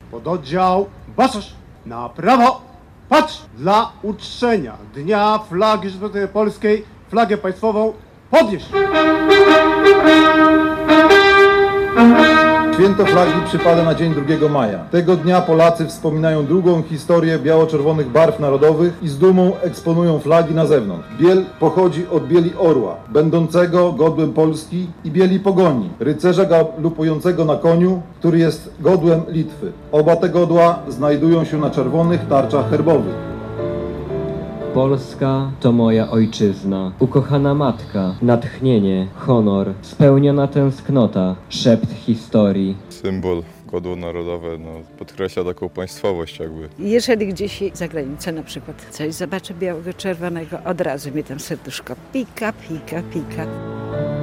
Pododdział Basosz na prawo. Patrz! Dla uczczenia Dnia Flagi Rzeczypospolitej Polskiej flagę państwową podnieść! Święto flagi przypada na dzień 2 maja. Tego dnia Polacy wspominają długą historię biało-czerwonych barw narodowych i z dumą eksponują flagi na zewnątrz. Biel pochodzi od bieli orła, będącego godłem Polski, i bieli pogoni, rycerza galopującego na koniu, który jest godłem Litwy. Oba te godła znajdują się na czerwonych tarczach herbowych. Polska to moja ojczyzna, ukochana matka, natchnienie, honor, spełniona tęsknota, szept historii. Symbol, godło narodowe, podkreśla taką państwowość jakby. Jeżeli gdzieś za granicę na przykład coś zobaczę białego, czerwonego, od razu mi tam serduszko pika, pika, pika.